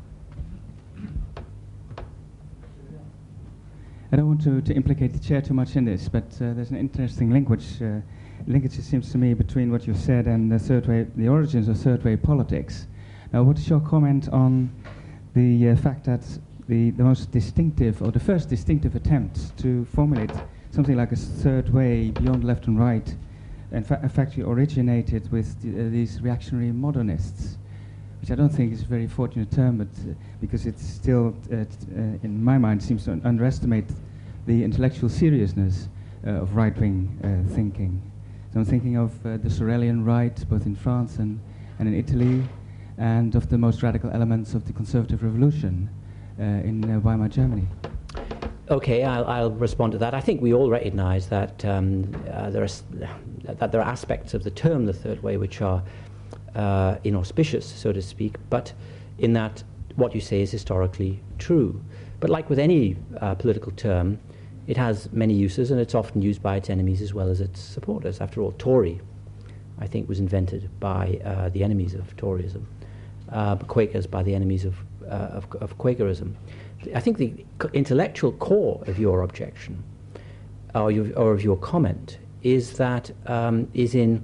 I don't want to, to implicate the chair too much in this, but uh, there's an interesting linkage. Uh, linkage, it seems to me, between what you said and the third way, the origins of third way politics. Now, what is your comment on the uh, fact that the, the most distinctive, or the first distinctive attempt to formulate something like a third way beyond left and right, in, fa- in fact, originated with the, uh, these reactionary modernists, which I don't think is a very fortunate term, but uh, because it still, uh, t- uh, in my mind, seems to un- underestimate the intellectual seriousness uh, of right-wing uh, thinking. So I'm thinking of uh, the Sorelian right, both in France and, and in Italy, and of the most radical elements of the conservative revolution uh, in uh, Weimar Germany. Okay, I'll, I'll respond to that. I think we all recognise that um, uh, there are s- that there are aspects of the term the third way which are uh, inauspicious, so to speak, but in that what you say is historically true. But like with any uh, political term, it has many uses, and it's often used by its enemies as well as its supporters. After all, Tory, I think, was invented by uh, the enemies of Toryism, uh, Quakers by the enemies of, uh, of, of Quakerism. I think the co- intellectual core of your objection, or, your, or of your comment, is that um, is in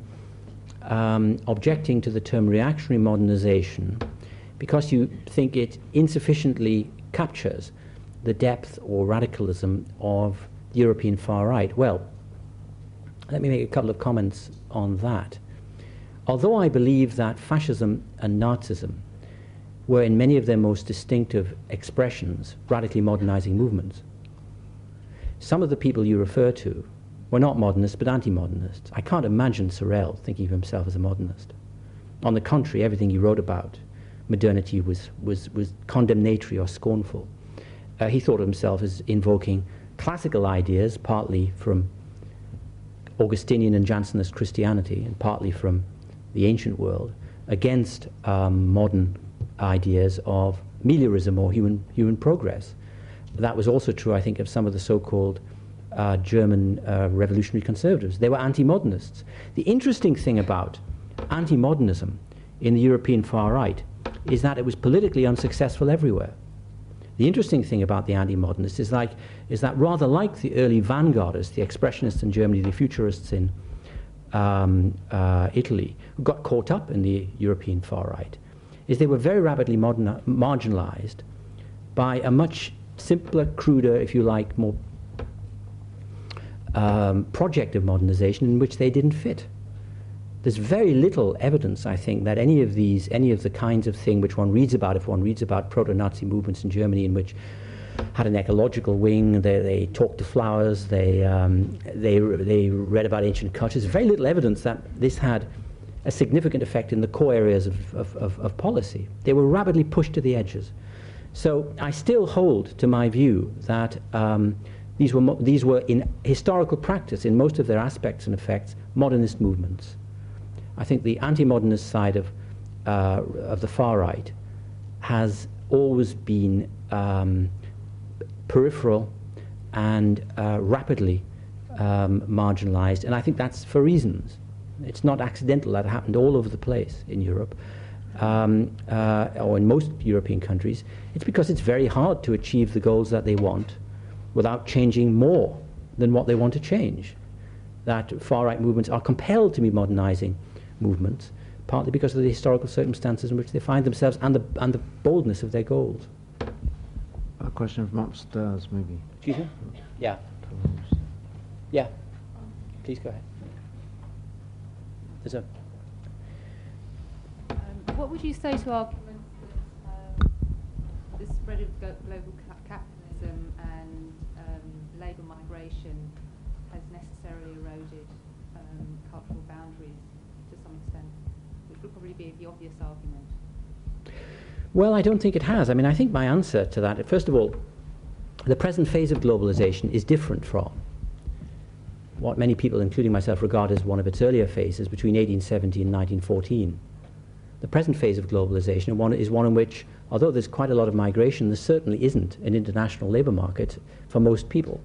um, objecting to the term reactionary modernization because you think it insufficiently captures the depth or radicalism of the European far right. Well, let me make a couple of comments on that. Although I believe that fascism and Nazism were in many of their most distinctive expressions radically modernizing movements, some of the people you refer to were not modernists but anti-modernists. I can't imagine Sorel thinking of himself as a modernist. On the contrary, everything he wrote about modernity was, was, was condemnatory or scornful. Uh, he thought of himself as invoking classical ideas, partly from Augustinian and Jansenist Christianity and partly from the ancient world, against um, modern ideas of meliorism or human, human progress. That was also true, I think, of some of the so-called uh, German uh, revolutionary conservatives. They were anti-modernists. The interesting thing about anti-modernism in the European far right is that it was politically unsuccessful everywhere. The interesting thing about the anti-modernists is, like, is that rather like the early vanguardists, the expressionists in Germany, the futurists in um, uh, Italy, who got caught up in the European far right, is they were very rapidly modern- marginalized by a much simpler, cruder, if you like, more um, project of modernization in which they didn't fit. There's very little evidence, I think, that any of these, any of the kinds of thing which one reads about, if one reads about proto-Nazi movements in Germany, in which had an ecological wing, they, they talked to flowers, they, um, they, they read about ancient cultures. Very little evidence that this had a significant effect in the core areas of, of, of, of policy. They were rapidly pushed to the edges. So I still hold to my view that um, these were, mo- these were in historical practice, in most of their aspects and effects, modernist movements. I think the anti-modernist side of, uh, of the far right has always been um, peripheral and uh, rapidly um, marginalized, and I think that's for reasons. It's not accidental. That happened all over the place in Europe, um, uh, or in most European countries. It's because it's very hard to achieve the goals that they want without changing more than what they want to change. That far-right movements are compelled to be modernizing movements, partly because of the historical circumstances in which they find themselves and the, and the boldness of their goals. A question from upstairs, maybe. Excuse me? Yeah. Yeah. Please go ahead. There's a... Um, what would you say to arguments that um, the spread of go- global ca- capitalism and um, labour migration has necessarily eroded um, cultural boundaries to some extent, which would probably be the obvious argument? Well, I don't think it has. I mean, I think my answer to that, first of all, the present phase of globalization is different from what many people, including myself, regard as one of its earlier phases between eighteen seventy and nineteen fourteen, the present phase of globalization one, is one in which, although there's quite a lot of migration, there certainly isn't an international labor market for most people.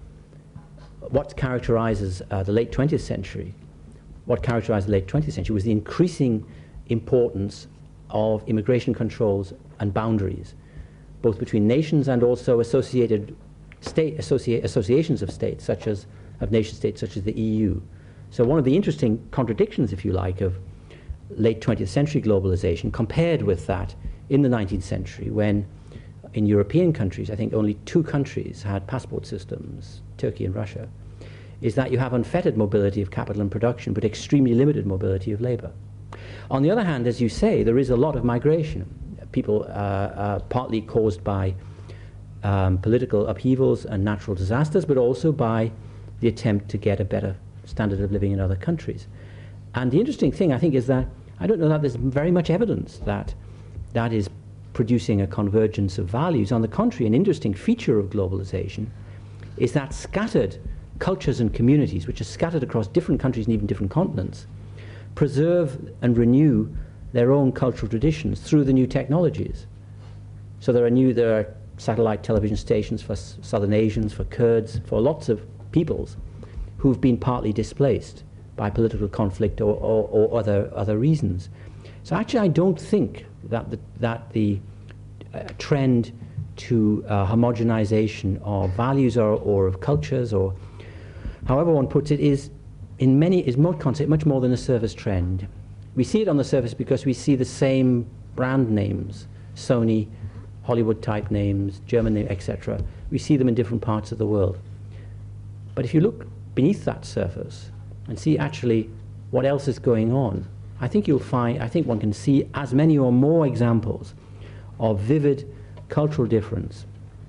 What characterizes uh, the late twentieth century, what characterized the late twentieth century was the increasing importance of immigration controls and boundaries, both between nations and also associated state associa- associations of states, such as of nation states such as the E U. So one of the interesting contradictions, if you like, of late twentieth century globalization compared with that in the nineteenth century, when in European countries, I think only two countries had passport systems, Turkey and Russia, is that you have unfettered mobility of capital and production, but extremely limited mobility of labor. On the other hand, as you say, there is a lot of migration. People, uh, uh, partly caused by um, political upheavals and natural disasters, but also by the attempt to get a better standard of living in other countries. And the interesting thing, I think, is that I don't know that there's very much evidence that that is producing a convergence of values. On the contrary, an interesting feature of globalization is that scattered cultures and communities, which are scattered across different countries and even different continents, preserve and renew their own cultural traditions through the new technologies. So there are new, there are satellite television stations for S- Southern Asians, for Kurds, for lots of peoples who've been partly displaced by political conflict or, or, or other other reasons. So actually, I don't think that the, that the uh, trend to uh, homogenization of values or, or of cultures, or however one puts it, is in many is more concept much more than a surface trend. We see it on the surface because we see the same brand names, Sony, Hollywood type names, German names, et cetera. We see them in different parts of the world. But if you look beneath that surface and see actually what else is going on, I think you'll find, I think one can see as many or more examples of vivid cultural difference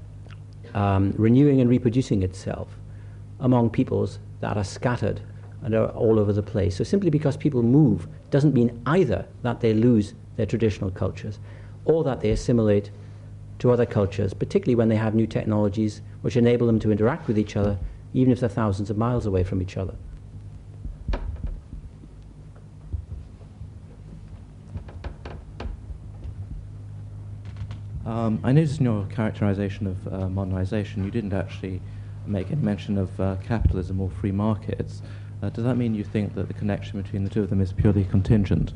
um, renewing and reproducing itself among peoples that are scattered and are all over the place. So simply because people move doesn't mean either that they lose their traditional cultures or that they assimilate to other cultures, particularly when they have new technologies which enable them to interact with each other even if they're thousands of miles away from each other. Um, I noticed in your characterization of uh, modernization, you didn't actually make any mention of uh, capitalism or free markets. Uh, does that mean you think that the connection between the two of them is purely contingent?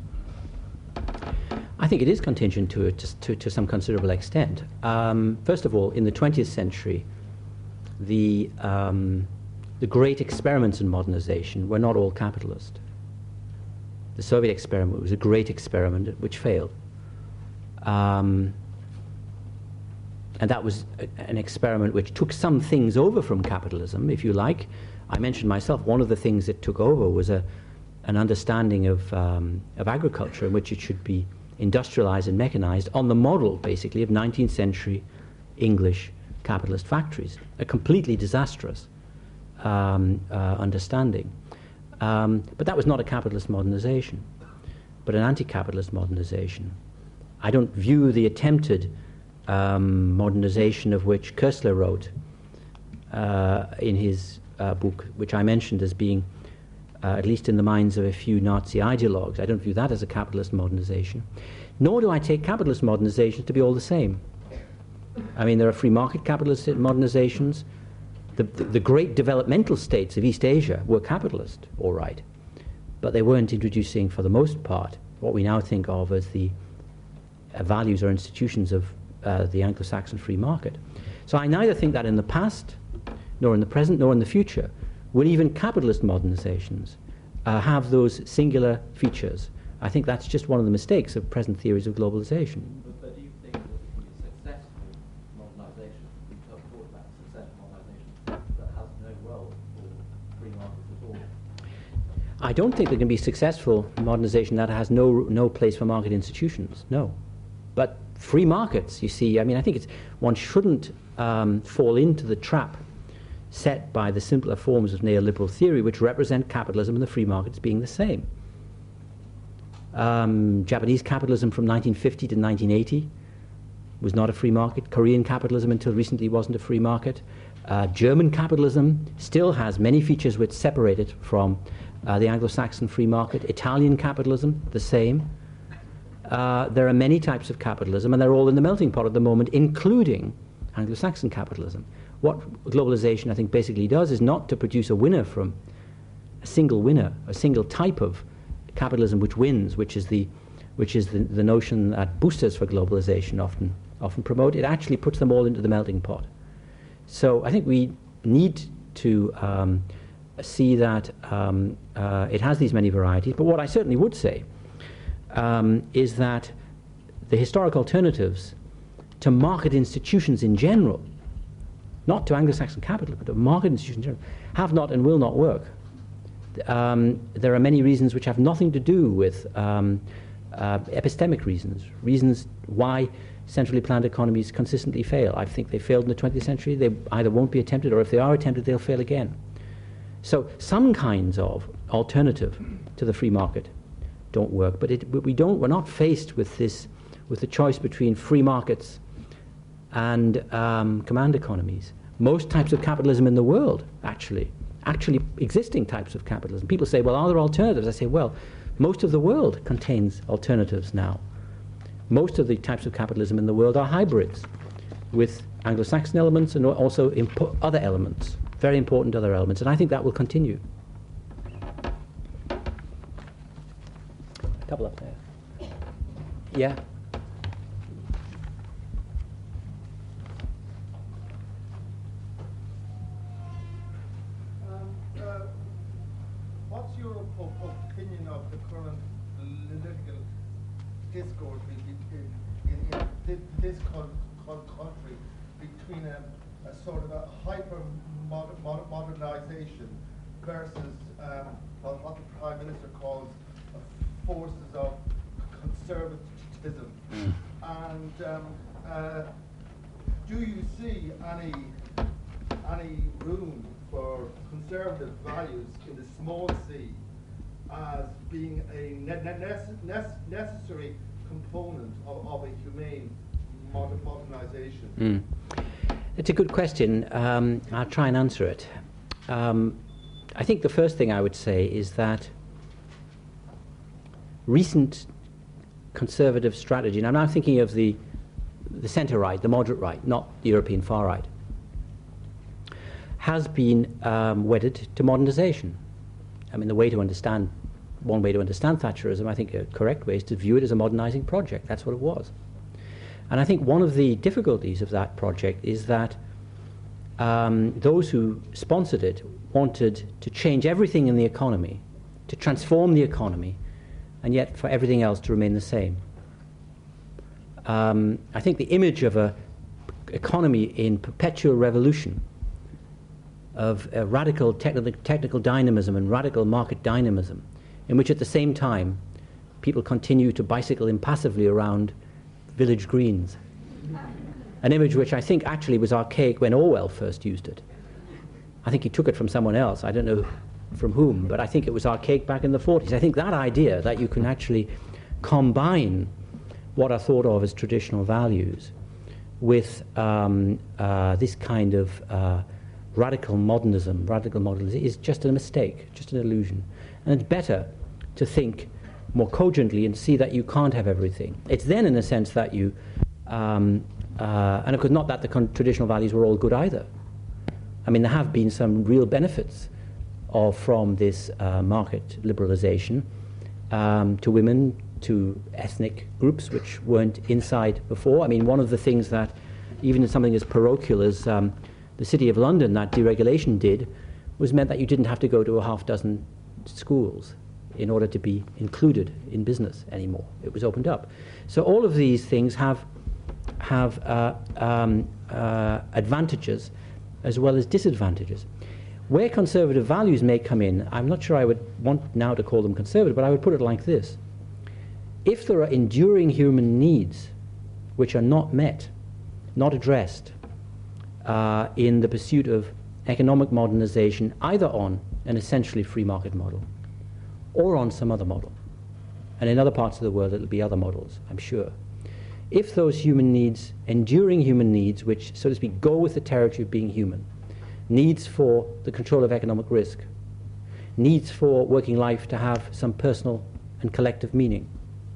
I think it is contingent to it to, to, to some considerable extent. Um, first of all, in the twentieth century, the, um, the great experiments in modernization were not all capitalist. The Soviet experiment was a great experiment which failed. Um, and that was a, an experiment which took some things over from capitalism, if you like. I mentioned myself, one of the things it took over was a, an understanding of, um, of agriculture in which it should be industrialized and mechanized on the model, basically, of nineteenth century English capitalist factories. A completely disastrous um, uh, understanding. Um, but that was not a capitalist modernization, but an anti-capitalist modernization. I don't view the attempted um, modernization of which Koestler wrote uh, in his uh, book, which I mentioned as being, uh, at least in the minds of a few Nazi ideologues, I don't view that as a capitalist modernization. Nor do I take capitalist modernizations to be all the same. I mean, there are free market capitalist modernizations. The, the, the great developmental states of East Asia were capitalist, all right, but they weren't introducing, for the most part, what we now think of as the uh, values or institutions of uh, the Anglo-Saxon free market. So I neither think that in the past, nor in the present, nor in the future, will even capitalist modernizations uh, have those singular features. I think that's just one of the mistakes of present theories of globalization. But, but do you think that it can be successful modernization? We talk about successful modernization that has no role for free markets at all. I don't think there can be successful modernization that has no no place for market institutions, no. But free markets, you see, I mean, I think it's, one shouldn't um, fall into the trap set by the simpler forms of neoliberal theory, which represent capitalism and the free markets being the same. Um, Japanese capitalism from nineteen fifty to nineteen eighty was not a free market. Korean capitalism until recently wasn't a free market. Uh, German capitalism still has many features which separate it from uh, the Anglo-Saxon free market. Italian capitalism, the same. uh, there are many types of capitalism, and they're all in the melting pot at the moment, including Anglo-Saxon capitalism. What globalization, I think, basically does is not to produce a winner from a single winner, a single type of capitalism which wins, which is the, which is the, the notion that boosters for globalization often, often promote. It actually puts them all into the melting pot. So I think we need to um, see that um, uh, it has these many varieties. But what I certainly would say um, is that the historic alternatives to market institutions in general, not to Anglo-Saxon capitalism, but to market institutions in general, have not and will not work. Um, there are many reasons which have nothing to do with um, uh, epistemic reasons, reasons why centrally planned economies consistently fail. I think they failed in the twentieth century. They either won't be attempted, or if they are attempted, they'll fail again. So some kinds of alternative to the free market don't work, but, it, but we don't, we're not faced with this, with the choice between free markets and um, command economies. Most types of capitalism in the world, actually, actually existing types of capitalism. People say, well, are there alternatives? I say, well, most of the world contains alternatives now. Most of the types of capitalism in the world are hybrids with Anglo-Saxon elements and also impo- other elements, very important other elements, and I think that will continue. Couple up there. Yeah? What's your op- opinion of the current political discourse in, in, in thi- this con- con- country between a, a sort of a hyper mod- mod- modernization versus um, what, what the Prime Minister calls uh, forces of conservatism? And um, uh, do you see any any room for conservative values in the small c as being a ne- ne- ne- necessary component of, of a humane moder- modernization? Mm. It's a good question. Um, I'll try and answer it. Um, I think the first thing I would say is that recent conservative strategy, and I'm now thinking of the, the centre right, the moderate right, not the European far right, has been um, wedded to modernisation. I mean, the way to understand, one way to understand Thatcherism, I think a correct way, is to view it as a modernising project. That's what it was. And I think one of the difficulties of that project is that um, those who sponsored it wanted to change everything in the economy, to transform the economy, and yet for everything else to remain the same. Um, I think the image of an economy in perpetual revolution, of a radical technical, technical dynamism and radical market dynamism, in which at the same time people continue to bicycle impassively around village greens. An image which I think actually was archaic when Orwell first used it. I think he took it from someone else, I don't know from whom, but I think it was archaic back in the forties. I think that idea that you can actually combine what are thought of as traditional values with um, uh, this kind of uh, radical modernism, radical modernism, is just a mistake, just an illusion. And it's better to think more cogently and see that you can't have everything. It's then, in a sense, that you, um, uh, and of course not that the con- traditional values were all good either. I mean, there have been some real benefits of from this uh, market liberalisation um, to women, to ethnic groups which weren't inside before. I mean, one of the things that, even in something as parochial as um, the City of London, that deregulation did, was meant that you didn't have to go to a half dozen schools in order to be included in business anymore. It was opened up. So all of these things have have uh, um, uh, advantages as well as disadvantages. Where conservative values may come in, I'm not sure I would want now to call them conservative, but I would put it like this. If there are enduring human needs which are not met, not addressed, uh, in the pursuit of economic modernization, either on an essentially free market model or on some other model, and in other parts of the world it'll be other models, I'm sure. If those human needs, enduring human needs, which, so to speak, go with the territory of being human, needs for the control of economic risk, needs for working life to have some personal and collective meaning,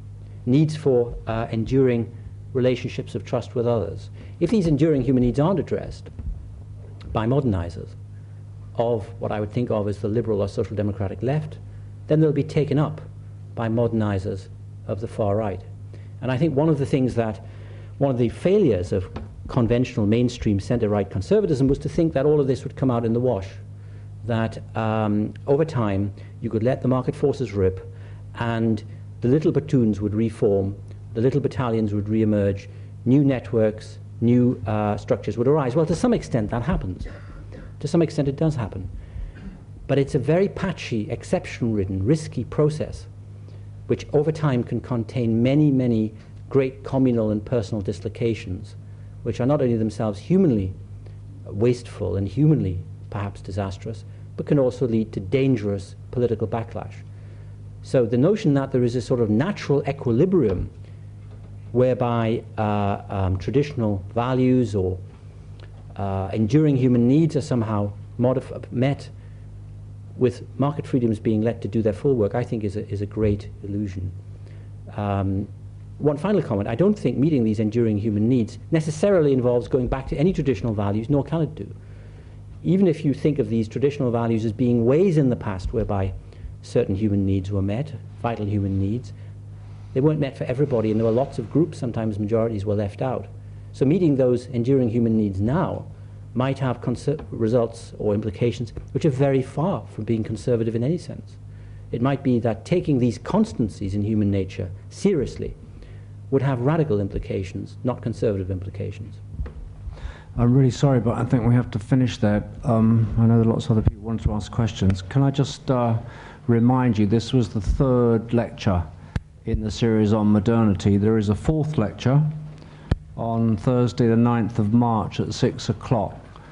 needs for uh, enduring relationships of trust with others. If these enduring human needs aren't addressed by modernizers of what I would think of as the liberal or social democratic left, then they'll be taken up by modernizers of the far right. And I think one of the things that, one of the failures of conventional mainstream center-right conservatism was to think that all of this would come out in the wash, that um, over time you could let the market forces rip and the little platoons would reform, the little battalions would re-emerge, new networks, new uh, structures would arise. Well, to some extent that happens. To some extent it does happen. But it's a very patchy, exception-ridden, risky process which over time can contain many, many great communal and personal dislocations, which are not only themselves humanly wasteful and humanly perhaps disastrous, but can also lead to dangerous political backlash. So the notion that there is a sort of natural equilibrium whereby uh, um, traditional values or uh, enduring human needs are somehow modif- met with market freedoms being let to do their full work, I think is a, is a great illusion. Um, one final comment, I don't think meeting these enduring human needs necessarily involves going back to any traditional values, nor can it do. Even if you think of these traditional values as being ways in the past whereby certain human needs were met, vital human needs, they weren't met for everybody, and there were lots of groups, sometimes majorities, were left out. So meeting those enduring human needs now might have conser- results or implications which are very far from being conservative in any sense. It might be that taking these constancies in human nature seriously would have radical implications, not conservative implications. I'm really sorry, but I think we have to finish there. Um, I know that lots of other people want to ask questions. Can I just uh, remind you, this was the third lecture in the series on modernity. There is a fourth lecture on Thursday the ninth of March at six o'clock,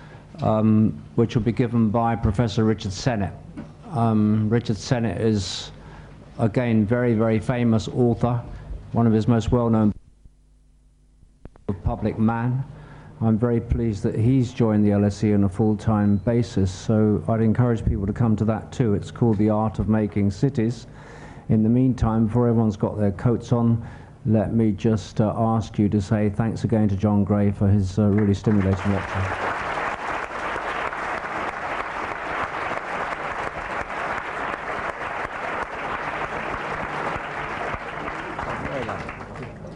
um, which will be given by Professor Richard Sennett. Um, Richard Sennett is, again, very, very famous author, one of his most well-known, Public Man. I'm very pleased that he's joined the L S E on a full-time basis, so I'd encourage people to come to that too. It's called The Art of Making Cities. In the meantime, before everyone's got their coats on, let me just uh, ask you to say thanks again to John Gray for his uh, really stimulating lecture.